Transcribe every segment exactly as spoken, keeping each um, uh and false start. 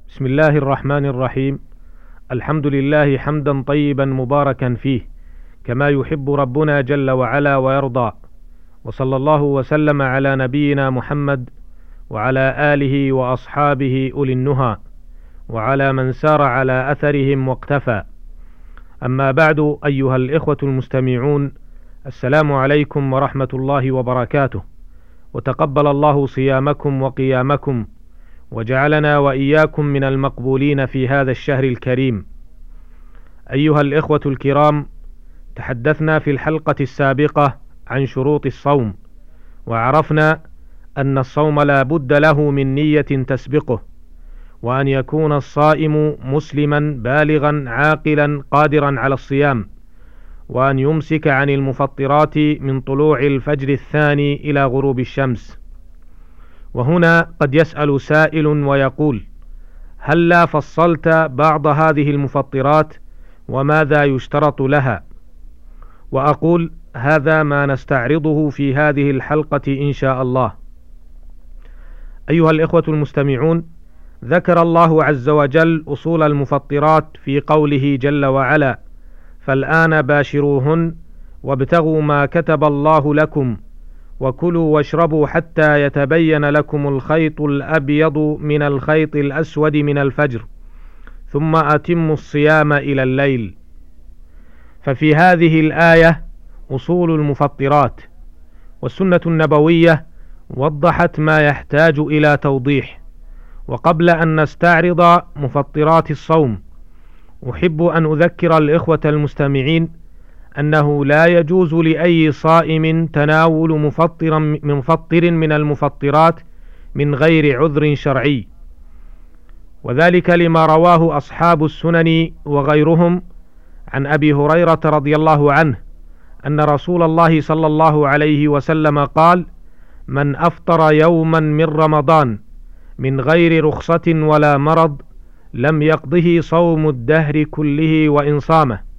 بسم الله الرحمن الرحيم. الحمد لله حمدا طيبا مباركا فيه كما يحب ربنا جل وعلا ويرضى، وصلى الله وسلم على نبينا محمد وعلى آله وأصحابه أولي النهى وعلى من سار على أثرهم واقتفى. أما بعد، أيها الإخوة المستمعون، السلام عليكم ورحمة الله وبركاته، وتقبل الله صيامكم وقيامكم، وجعلنا وإياكم من المقبولين في هذا الشهر الكريم. أيها الإخوة الكرام، تحدثنا في الحلقة السابقة عن شروط الصوم، وعرفنا أن الصوم لا بد له من نية تسبقه، وأن يكون الصائم مسلما بالغا عاقلا قادرا على الصيام، وأن يمسك عن المفطرات من طلوع الفجر الثاني إلى غروب الشمس. وهنا قد يسأل سائل ويقول: هل لا فصلت بعض هذه المفطرات وماذا يشترط لها؟ وأقول: هذا ما نستعرضه في هذه الحلقة إن شاء الله. أيها الإخوة المستمعون، ذكر الله عز وجل أصول المفطرات في قوله جل وعلا: فالآن باشروهن وابتغوا ما كتب الله لكم وكلوا واشربوا حتى يتبين لكم الخيط الأبيض من الخيط الأسود من الفجر ثم أتموا الصيام إلى الليل. ففي هذه الآية أصول المفطرات، والسنة النبوية وضحت ما يحتاج إلى توضيح. وقبل أن نستعرض مفطرات الصوم، أحب أن أذكر الإخوة المستمعين أنه لا يجوز لأي صائم تناول مفطر مفطر من المفطرات من غير عذر شرعي، وذلك لما رواه أصحاب السنن وغيرهم عن أبي هريرة رضي الله عنه أن رسول الله صلى الله عليه وسلم قال: من أفطر يوما من رمضان من غير رخصة ولا مرض لم يقضه صوم الدهر كله وإن صامه.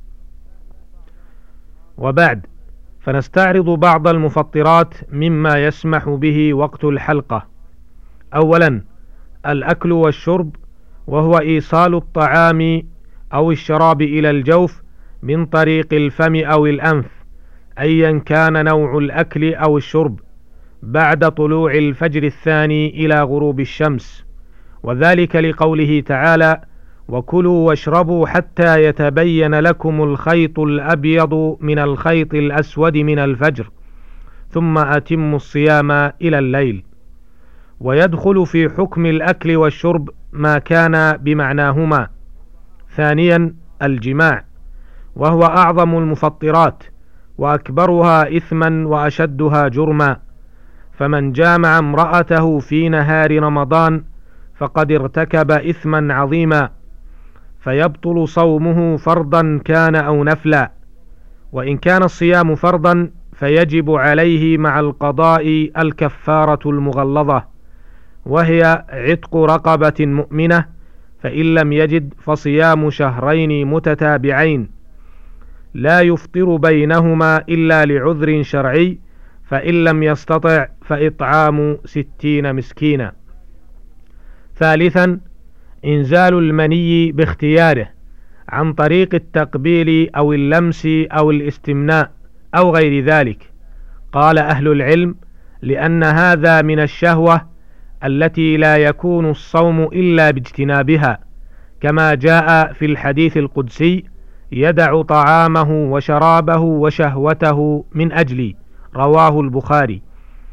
وبعد، فنستعرض بعض المفطرات مما يسمح به وقت الحلقة. أولا، الأكل والشرب، وهو إيصال الطعام أو الشراب إلى الجوف من طريق الفم أو الأنف أيا كان نوع الأكل أو الشرب بعد طلوع الفجر الثاني إلى غروب الشمس، وذلك لقوله تعالى: وكلوا واشربوا حتى يتبين لكم الخيط الأبيض من الخيط الأسود من الفجر ثم أتموا الصيام إلى الليل. ويدخل في حكم الأكل والشرب ما كان بمعناهما. ثانيا، الجماع، وهو أعظم المفطرات وأكبرها إثما وأشدها جرما، فمن جامع امرأته في نهار رمضان فقد ارتكب إثما عظيما، فيبطل صومه فرضا كان أو نفلا. وإن كان الصيام فرضا فيجب عليه مع القضاء الكفارة المغلظة، وهي عتق رقبة مؤمنة، فإن لم يجد فصيام شهرين متتابعين لا يفطر بينهما إلا لعذر شرعي، فإن لم يستطع فإطعام ستين مسكينا. ثالثا، إنزال المني باختياره عن طريق التقبيل أو اللمس أو الاستمناء أو غير ذلك. قال أهل العلم: لأن هذا من الشهوة التي لا يكون الصوم إلا باجتنابها، كما جاء في الحديث القدسي: يدع طعامه وشرابه وشهوته من أجلي، رواه البخاري.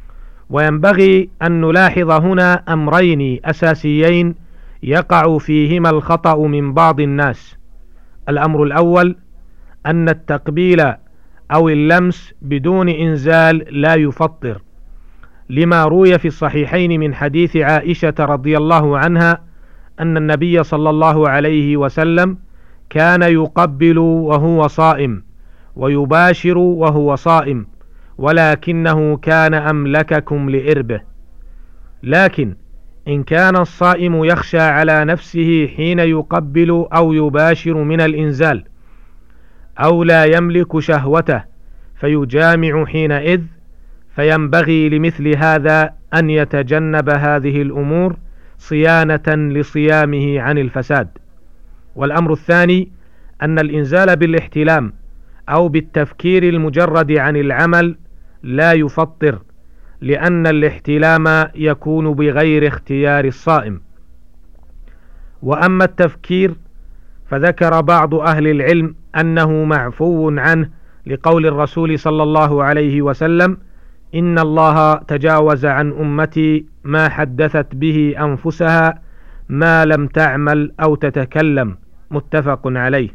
وينبغي أن نلاحظ هنا أمرين أساسيين يقع فيهما الخطأ من بعض الناس. الأمر الأول، أن التقبيل أو اللمس بدون إنزال لا يفطر، لما روي في الصحيحين من حديث عائشة رضي الله عنها أن النبي صلى الله عليه وسلم كان يقبل وهو صائم ويباشر وهو صائم، ولكنه كان أملككم لإربه. لكن إن كان الصائم يخشى على نفسه حين يقبل أو يباشر من الإنزال، أو لا يملك شهوته فيجامع حينئذ، فينبغي لمثل هذا أن يتجنب هذه الأمور صيانة لصيامه عن الفساد. والأمر الثاني أن الإنزال بالاحتلام أو بالتفكير المجرد عن العمل لا يفطر، لأن الاحتلام يكون بغير اختيار الصائم. وأما التفكير فذكر بعض أهل العلم أنه معفو عنه لقول الرسول صلى الله عليه وسلم: إن الله تجاوز عن أمتي ما حدثت به أنفسها ما لم تعمل أو تتكلم، متفق عليه.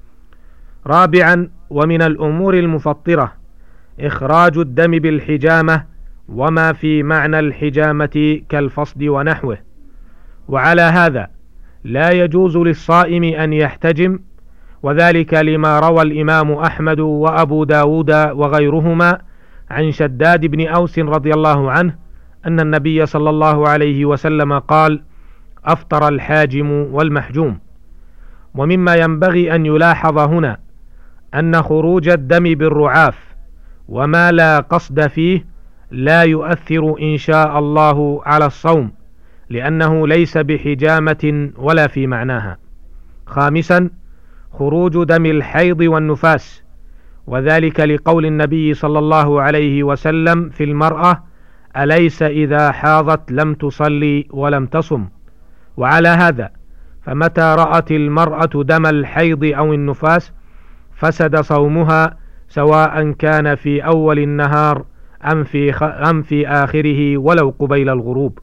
رابعا، ومن الأمور المفطرة إخراج الدم بالحجامة وما في معنى الحجامة كالفصد ونحوه. وعلى هذا لا يجوز للصائم أن يحتجم، وذلك لما روى الإمام أحمد وأبو داود وغيرهما عن شداد بن أوس رضي الله عنه أن النبي صلى الله عليه وسلم قال: أفطر الحاجم والمحجوم. ومما ينبغي أن يلاحظ هنا أن خروج الدم بالرعاف وما لا قصد فيه لا يؤثر إن شاء الله على الصوم، لأنه ليس بحجامة ولا في معناها. خامسا، خروج دم الحيض والنفاس، وذلك لقول النبي صلى الله عليه وسلم في المرأة: أليس إذا حاضت لم تصلي ولم تصم؟ وعلى هذا فمتى رأت المرأة دم الحيض أو النفاس فسد صومها، سواء كان في أول النهار أم في, خ... أم في آخره ولو قبيل الغروب.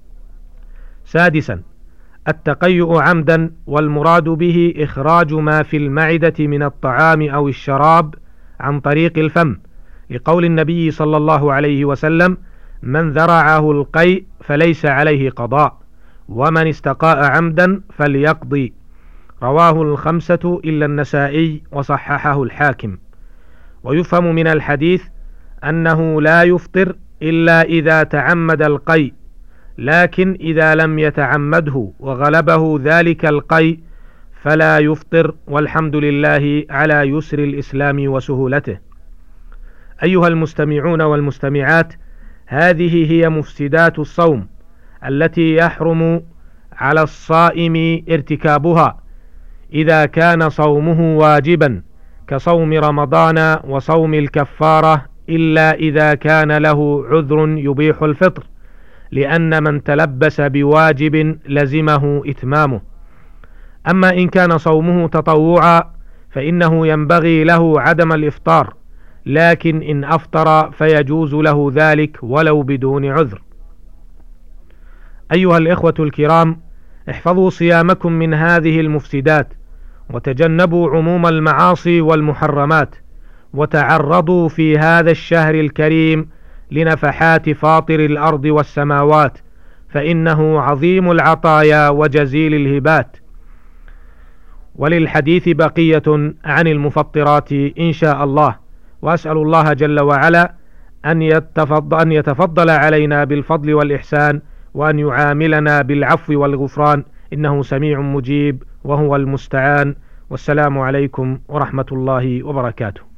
سادسا، التقيؤ عمدا، والمراد به إخراج ما في المعدة من الطعام أو الشراب عن طريق الفم، لقول النبي صلى الله عليه وسلم: من ذرعه القيء فليس عليه قضاء، ومن استقاء عمدا فليقضي. رواه الخمسة إلا النسائي وصححه الحاكم. ويفهم من الحديث أنه لا يفطر إلا إذا تعمد القيء، لكن إذا لم يتعمده وغلبه ذلك القيء فلا يفطر، والحمد لله على يسر الإسلام وسهولته. أيها المستمعون والمستمعات، هذه هي مفسدات الصوم التي يحرم على الصائم ارتكابها إذا كان صومه واجبا كصوم رمضان وصوم الكفارة، إلا إذا كان له عذر يبيح الفطر، لأن من تلبس بواجب لزمه إتمامه. أما إن كان صومه تطوعا فإنه ينبغي له عدم الإفطار، لكن إن أفطر فيجوز له ذلك ولو بدون عذر. أيها الإخوة الكرام، احفظوا صيامكم من هذه المفسدات، وتجنبوا عموم المعاصي والمحرمات، وتعرضوا في هذا الشهر الكريم لنفحات فاطر الأرض والسماوات، فإنه عظيم العطايا وجزيل الهبات. وللحديث بقية عن المفطرات إن شاء الله، وأسأل الله جل وعلا أن يتفضل, أن يتفضل علينا بالفضل والإحسان، وأن يعاملنا بالعفو والغفران، إنه سميع مجيب وهو المستعان. والسلام عليكم ورحمة الله وبركاته.